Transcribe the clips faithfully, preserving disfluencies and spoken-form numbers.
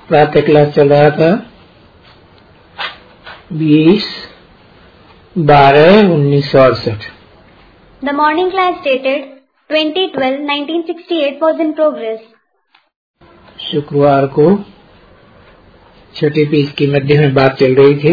प्रातः क्लास चल रहा था बीस बारह उन्नीस सौ अड़सठ। The morning class dated twenty twelve nineteen sixty-eight was in progress. शुक्रवार को छठी पीस की मध्य में बात चल रही थी।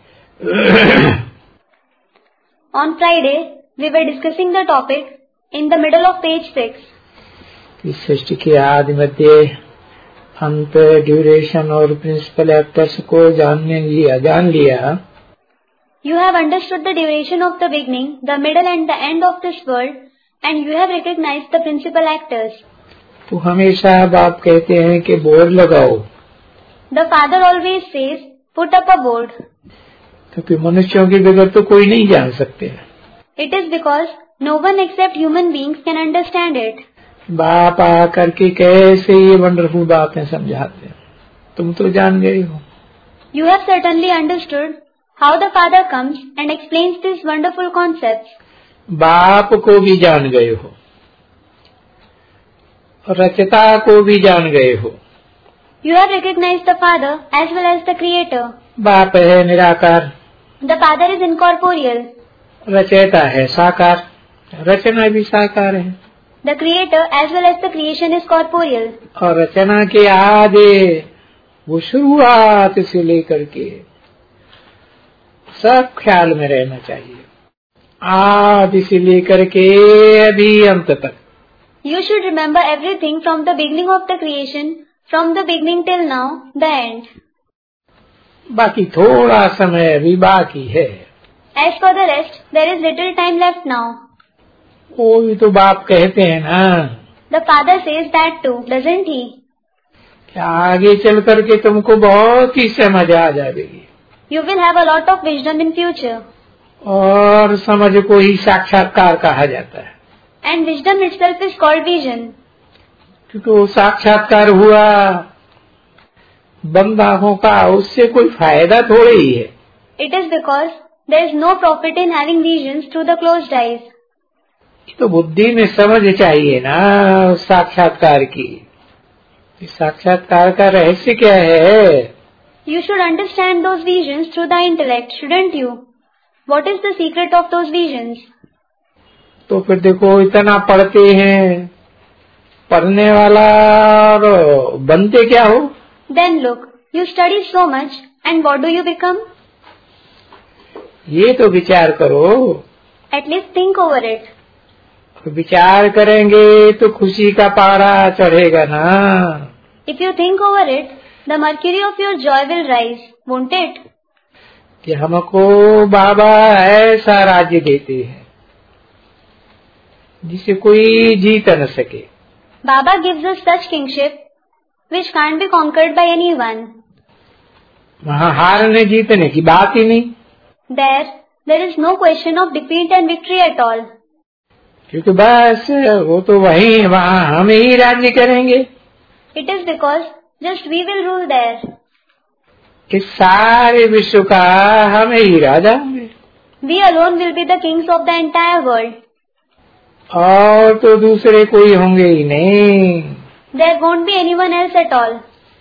On Friday, we were discussing the topic in the middle of page six. इस सृष्टि के आदि मध्य अंत ड्यूरेशन और प्रिंसिपल एक्टर्स को जानने लिया जान लिया। You have understood the duration of the beginning, the middle and the end of this world, and you have recognized the principal actors. तो हमेशा बाप कहते हैं कि बोर्ड लगाओ। The father always says, put up a board. क्योंकि मनुष्यों के बगैर तो कोई नहीं जान सकते। It is because no one except human beings can understand it. बाप आकर के कैसे ये वंडरफुल बातें समझाते हैं, तुम तो जान गए हो। You have certainly understood how the father comes and explains these wonderful concepts. बाप को भी जान गए हो, रचता को भी जान गए हो। You have recognized the father as well as the creator. बाप है निराकार, The father is incorporeal. रचयिता है साकार, रचना भी साकार है। The creator as well as the creation is corporeal. और रचना के आगे वो शुरुआत से लेकर के सब ख्याल में रहना चाहिए, आदि से लेकर के अभी अंत तक। You should remember everything from the beginning of the creation, from the beginning till now, the end. बाकी थोड़ा समय अभी बाकी है। As for the rest, there is little time left now. वो भी तो बाप कहते हैं ना। The father says that too, doesn't he? क्या आगे चल करके तुमको बहुत ही समझ आ जाएगी। You will have a lot of wisdom in future. और समझ को ही साक्षात्कार कहा जाता है। And wisdom itself is called vision. क्योंकि वो साक्षात्कार हुआ बंद आंखों का, उससे कोई फायदा थोड़ी ही है। It is because there is no profit in having visions through the closed eyes. तो बुद्धि में समझ चाहिए ना साक्षात्कार की। इस साक्षात्कार का रहस्य क्या है? You should understand those visions through the intellect, shouldn't you? What is the secret of those visions? तो फिर देखो इतना पढ़ते हैं, पढ़ने वाला और बनते क्या हो? Then look, you study so much and what do you become? ये तो विचार करो। At least think over it. विचार करेंगे तो खुशी का पारा चढ़ेगा ना। If you think over it, the mercury of your joy will rise, won't it? कि हमको बाबा ऐसा राज्य देते हैं जिसे कोई जीत न सके। Baba gives us such kingship which can't be conquered by anyone. वहाँ हारने जीतने की बात ही नहीं। There, there is no question of defeat and victory at all. क्योंकि बस वो तो वही वहाँ हम ही राज्य करेंगे। It is because just we will rule there. इस सारे विश्व का हम ही राजा होंगे। We alone will be the kings of the entire world. और तो दूसरे कोई होंगे ही नहीं। There won't be anyone else at all.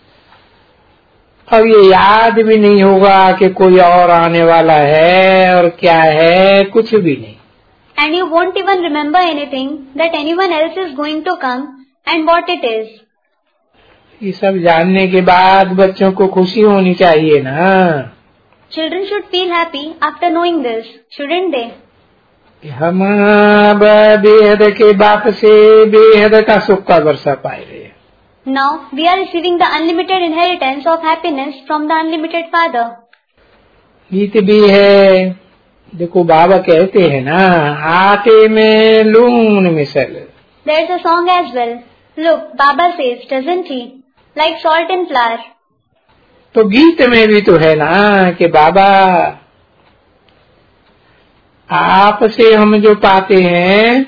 अब ये याद भी नहीं होगा कि कोई और आने वाला है और क्या है, कुछ भी नहीं। And you won't even remember anything that anyone else is going to come and what it is. ये सब जानने के बाद बच्चों को खुशी होनी चाहिए ना। Children should feel happy after knowing this, shouldn't they? कि हम अब बेहद के बाप से बेहद का सुख का वर्षा पाए रहे। Now we are receiving the unlimited inheritance of happiness from the unlimited Father. गीत भी है, देखो बाबा कहते हैं ना, आटे में लून मिसल। There's a song as well. Look, Baba says, doesn't he? Like salt in flour. तो गीत में भी तो है ना कि बाबा आप से हम जो पाते हैं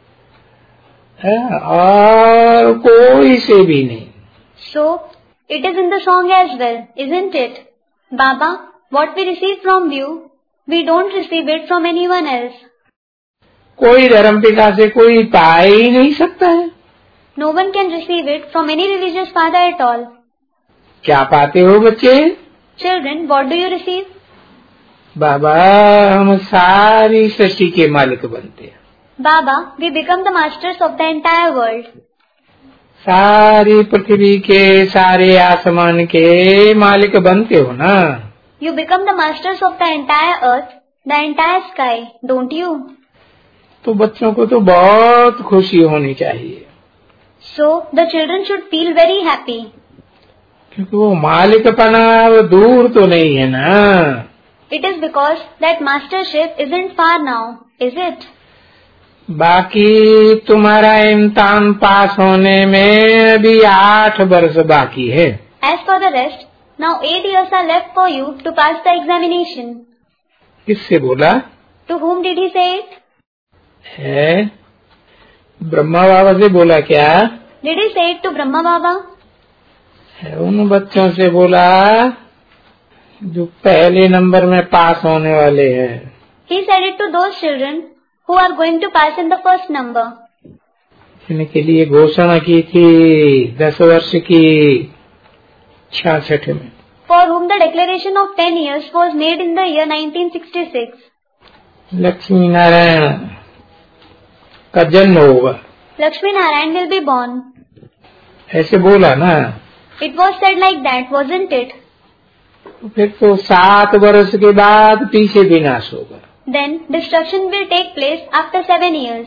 और कोई से भी नहीं। So, it is in the song as well, isn't it? Baba, what we receive from you, we don't receive it from anyone else. कोई धर्म पिता से कोई पा ही नहीं सकता है। No one can receive it from any religious father at all. क्या पाते हो बच्चे? Children, what do you receive? बाबा हम सारी सृष्टि के मालिक बनते हैं। Baba, we become the masters of the entire world. सारी पृथ्वी के सारे आसमान के मालिक बनते हो ना? You become the masters of the entire earth, the entire sky, don't you? तो बच्चों को तो बहुत खुशी होनी चाहिए। So the children should feel very happy. क्योंकि वो मालिकपना वो दूर तो नहीं है ना। It is because that mastership isn't far now, is it? बाकी तुम्हारा इम्तिहान पास होने में अभी आठ वर्ष बाकी है। As for the rest, now eight years are left for you to pass the examination. किससे बोला? To whom did he say it? है ब्रह्मा बाबा से बोला क्या? Did he say it to Brahma Baba? है उन बच्चों से बोला जो पहले नंबर में पास होने वाले हैं। He said it to those children who are going to pass in the first number. इनके लिए घोषणा की थी दस वर्ष की छियासठ में। For whom the declaration of ten years was made in the year nineteen sixty-six. Lakshmi Narayan का जन्म होगा। Lakshmi Narayan will be born. ऐसे बोला ना? It was said like that, wasn't it? फिर तो सात वर्ष के बाद पीछे विनाश होगा। Then destruction will take place after seven years.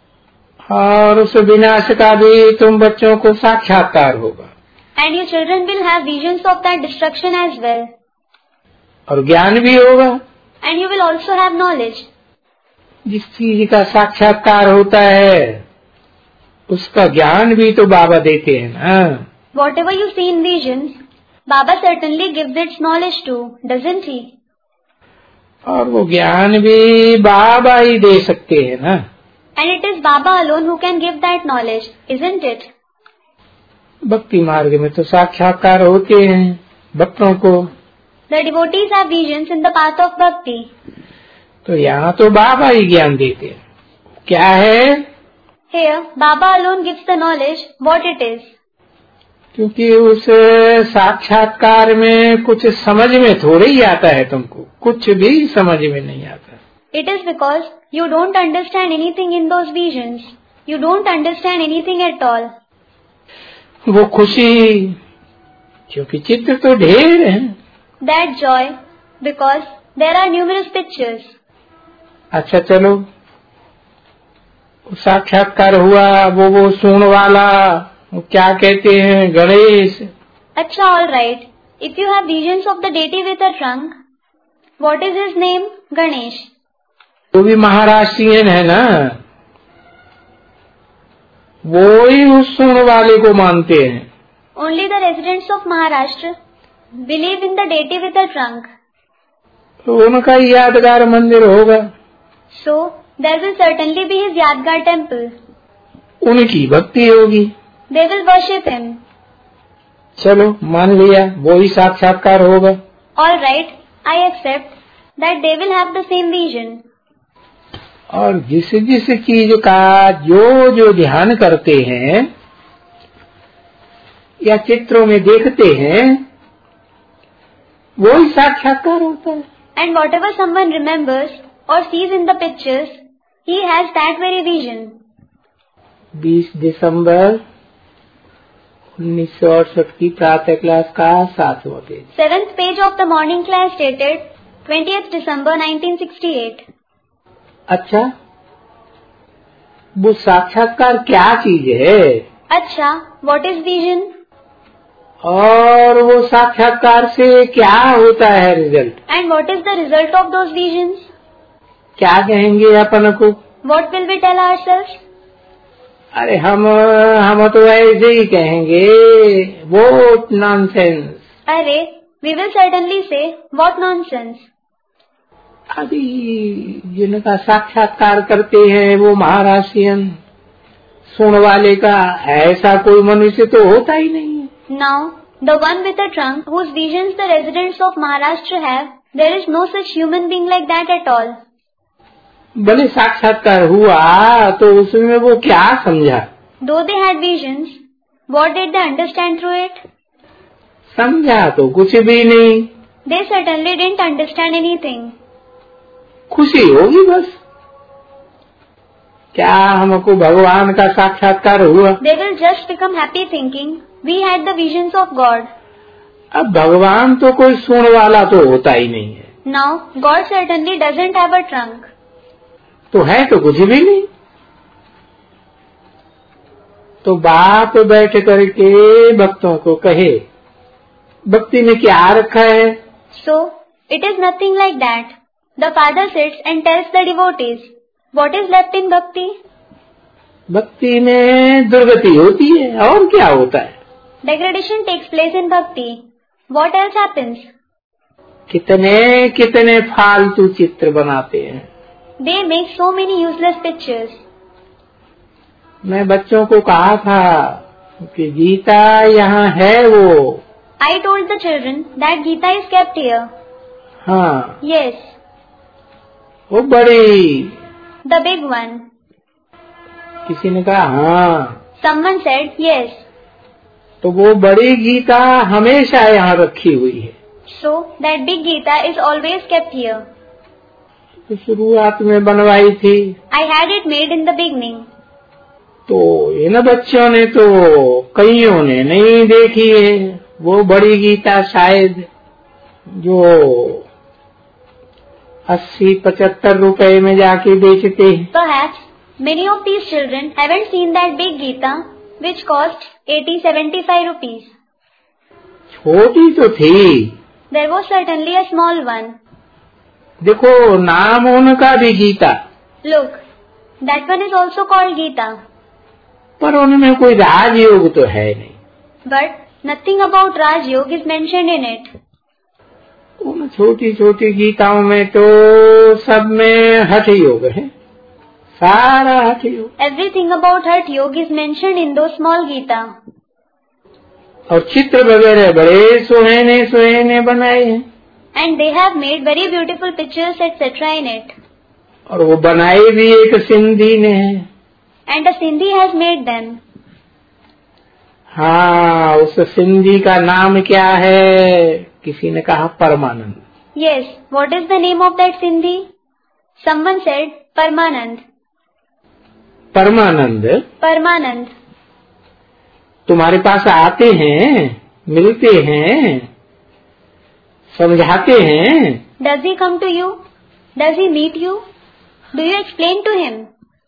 और उस विनाश का भी तुम बच्चों को साक्षात्कार होगा। And you children will have visions of that destruction as well. और ज्ञान भी होगा। And you will also have knowledge. जिस चीज का साक्षात्कार होता है उसका ज्ञान भी तो बाबा देते हैं ना। Whatever you see in visions, Baba certainly gives its knowledge to, doesn't he? और वो ज्ञान भी बाबा ही दे सकते हैं ना। And it is Baba alone who can give that knowledge, isn't it? भक्ति मार्ग में तो साक्षात्कार होते हैं भक्तों को। The devotees have visions in the path of bhakti. तो यहाँ तो बाबा ही ज्ञान देते हैं। क्या है? Here, Baba alone gives the knowledge what it is. क्योंकि उस साक्षात्कार में कुछ समझ में थोड़े ही आता है तुमको, कुछ भी समझ में नहीं आता। It is because you don't understand anything in those visions. You don't understand anything at all. वो खुशी क्योंकि चित्र तो ढेर है। That joy because there are numerous pictures. अच्छा चलो साक्षात्कार हुआ, वो वो सूंड वाला वो क्या कहते हैं गणेश। अच्छा, all right. If you have visions of the deity with a trunk, what is his name? Ganesh. वो भी महाराष्ट्रियन है ना, वो ही उस सूंड वाले को मानते हैं। Only the residents of Maharashtra believe in the deity with a trunk. तो उनका यादगार मंदिर होगा। So there will certainly be his Yadgar temple. उनकी भक्ति होगी। They will worship him. चलो मान लिया वो ही साक्षात्कार होगा। All right, I accept that they will have the same vision. और जिस जिस चीज का जो जो ध्यान करते हैं या चित्रों में देखते हैं वो ही साक्षात्कार होता है। And whatever someone remembers or sees in the pictures, he has that very vision. बीस दिसंबर उन्नीस सौ अड़सठ की प्रातः क्लास का सातवां page. Seventh page of the morning class dated twentieth December nineteen sixty-eight. अच्छा, वो साक्षात्कार क्या चीज है? अच्छा, what is vision? और वो साक्षात्कार से क्या होता है result? And what is the result of those visions? क्या कहेंगे अपन को? What will we tell ourselves? अरे हम हम तो ऐसे ही कहेंगे वो नॉनसेंस। अरे, we will certainly say what nonsense. अभी जिनका साक्षात्कार करते हैं वो महाराष्ट्रियन सुन वाले का ऐसा कोई मनुष्य तो होता ही नहीं है। Now, the one with a trunk whose visions the residents of Maharashtra have, there is no such human being like that at all. भले साक्षात्कार हुआ तो उसमें वो क्या समझा? Though they had visions, what did they understand through it? समझा तो कुछ भी नहीं। They certainly didn't understand anything. खुशी होगी बस, क्या हमको भगवान का साक्षात्कार हुआ। They will just become happy thinking, we had the visions of God. अब भगवान तो कोई सुन वाला तो होता ही नहीं है। Now, God certainly doesn't have a trunk. तो है तो कुछ भी नहीं। तो बाप बैठ करके भक्तों को कहे, भक्ति में क्या रखा है? So, it is nothing like that. The Father sits and tells the devotees, what is left in bhakti? भक्ति में दुर्गति होती है, और क्या होता है? Degradation takes place in bhakti. What else happens? कितने कितने फालतू चित्र बनाते हैं। They make so many useless pictures. मैं बच्चों को कहा था कि गीता यहाँ है वो। I told the children that Gita is kept here. हाँ। Yes. वो बड़ी। The big one. किसी ने कहा हाँ। Someone said yes. तो वो बड़ी गीता हमेशा यहाँ रखी हुई है। So that big Gita is always kept here. तो शुरुआत में बनवाई थी। I had it made in the beginning. तो इन बच्चों ने तो कईयों ने नहीं देखी है वो बड़ी गीता, शायद जो अस्सी पचहत्तर रुपए में जाके बेचते हैं। Perhaps many of these children haven't seen that big Gita, which cost eighty seventy-five rupees. छोटी तो थी। There was certainly a small one. देखो नाम उनका भी Gita. Look, that one is also called Gita. पर उनमें कोई राजयोग तो है नहीं। But nothing about Raj Yoga is mentioned in it. उन छोटी छोटी गीताओं में तो सब में हठ योग है, सारा हठ योग। Everything about Hatha Yoga is mentioned in those small Gita. और चित्र वगैरह बड़े सुहाने सुहाने बनाए हैं। And they have made very beautiful pictures et cetera in it. और वो बनाए भी एक सिंधी ने है। And a Sindhi has made them. हाँ, उस सिंधी का नाम क्या है? किसी ने कहा परमानंद। Yes, what is the name of that Sindhi? Someone said Parmanand. Parmanand. Parmanand. तुम्हारे पास आते हैं, मिलते हैं, समझाते हैं। Does he come to you? Does he meet you? Do you explain to him?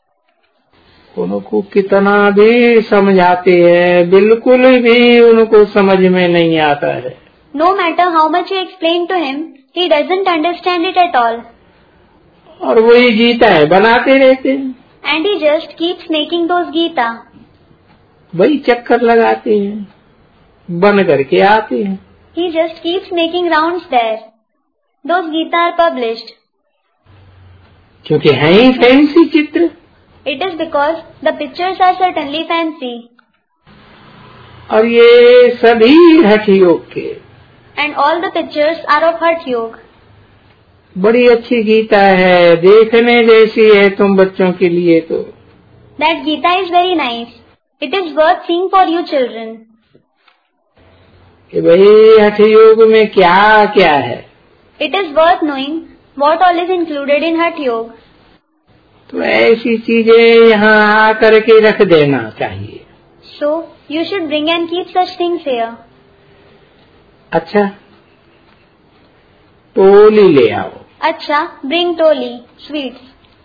उनको कितना भी समझाते हैं, बिल्कुल भी उनको समझ में नहीं आता है। No matter how much you explain to him, he doesn't understand it at all. और वही गीता है बनाते रहते हैं। And he just keeps making those Gita. वही चक्कर लगाते हैं, बन करके आते हैं। He just keeps making rounds there. Those Gita are published. क्योंकि हैं ही फैंसी चित्र। It is because the pictures are certainly fancy. और ये सभी हठ योग के। And all the pictures are of Hatha Yoga. बड़ी अच्छी गीता है, देखने जैसी है तुम बच्चों के लिए तो। That Gita is very nice. It is worth seeing for you children. कि भाई हठ योग में क्या क्या है। It is worth knowing what all is included in Hatha Yoga. तो ऐसी चीजें यहाँ आकर के रख देना चाहिए। So you should bring and keep such things here. अच्छा, टोली ले आओ। अच्छा, bring toli, sweets.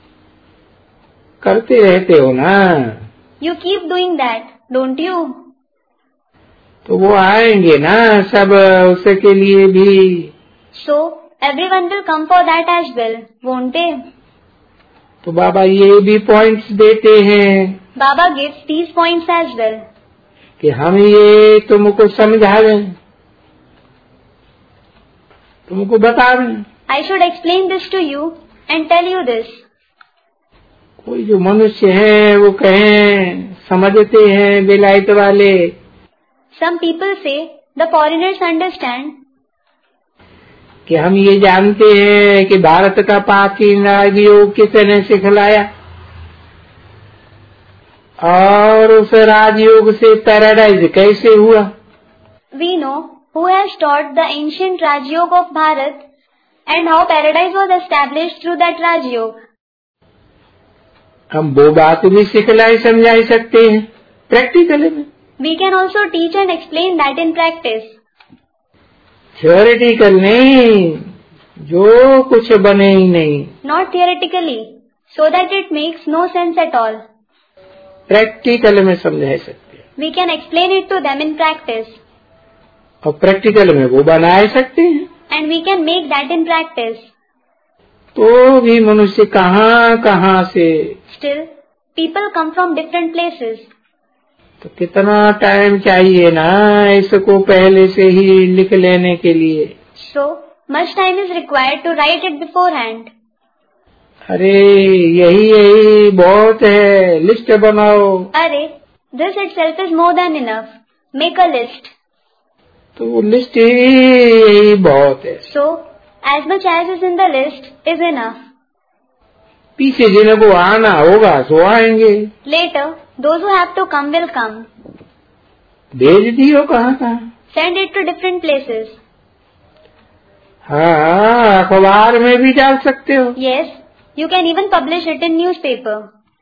करते रहते हो ना। You keep doing that, don't you? तो वो आएंगे ना सब उसके लिए भी। So everyone will come for that as well, won't they? तो बाबा ये भी पॉइंट्स देते हैं। Baba gives these points as well. कि हम ये तुमको समझा दें, तुमको बता दें। I should explain this to you and tell you this. कोई जो मनुष्य है वो कहें समझते हैं बेलायत वाले। Some people say the foreigners understand. कि हम ये जानते हैं कि भारत का प्राचीन राजयोग किसने सिखलाया और उस राजयोग से पैराडाइज कैसे हुआ। We know who has taught the ancient Rajyog of Bharat and how paradise was established through that Rajyog. हम वो बात भी सिखलाई समझाई सकते हैं प्रैक्टिकली में. We can also teach and explain that in practice. Theoretical नहीं, जो कुछ बने ही नहीं. Not theoretically, so that it makes no sense at all. Practical में समझा सकते हैं. We can explain it to them in practice. और प्रैक्टिकल में वो बना सकते हैं. And we can make that in practice. तो भी मनुष्य कहाँ कहाँ से. Still, people come from different places. तो कितना टाइम चाहिए ना इसको पहले से ही लिख लेने के लिए. So much time is required to write it beforehand. अरे यही यही बहुत है, लिस्ट बनाओ. अरे this itself is more than enough. Make a list. तो वो लिस्ट यही बहुत है. So as much as is in the list is enough. पीछे जिनको आना होगा सो आएंगे. Later, those who have to come will come. भेज दियो कहाँ कहाँ. Send it to different places. हाँ, अखबार में भी डाल सकते हो. Yes, you can even publish it in newspaper.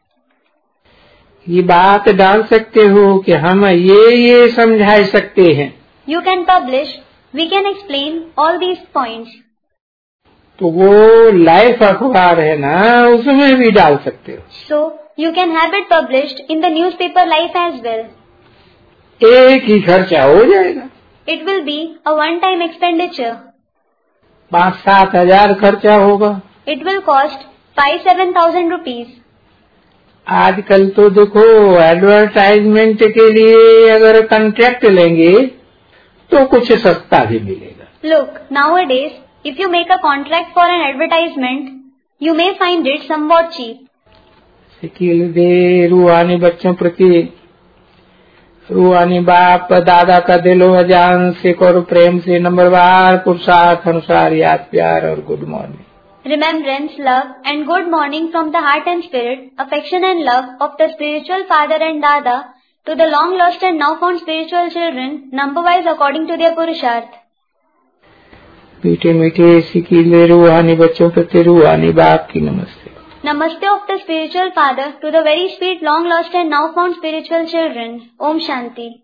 ये बात डाल सकते हो कि हम ये ये समझा सकते हैं. You can publish, we can explain all these points. तो वो लाइफ अखबार है ना, उसमें भी डाल सकते हो. So you can have it published in the newspaper Life as well. एक ही खर्चा हो जाएगा. It will be a one-time expenditure. पाँच सात हजार खर्चा होगा. It will cost five seven thousand rupees. आजकल तो देखो एडवर्टाइजमेंट के लिए अगर कॉन्ट्रैक्ट लेंगे तो कुछ सस्ता भी मिलेगा. Look, nowadays, if you make a contract for an advertisement, you may find it somewhat cheap. सिकिल दे रूहानी बच्चों प्रति रूहानी बाप दादा का दिलो अजान से करो प्रेम से नंबरवार पुरुषार्थ अनुसार याद प्यार और good morning. Remembrance, love and good morning from the heart and spirit, affection and love of the spiritual father and dada to the long lost and now found spiritual children, number wise according to their purusharth. मीठे मीठे सिकिले रूहानी बच्चों प्रति रूहानी बाप की नमस्ते. Namaste of the spiritual father to the very sweet long lost and now found spiritual children. Om Shanti.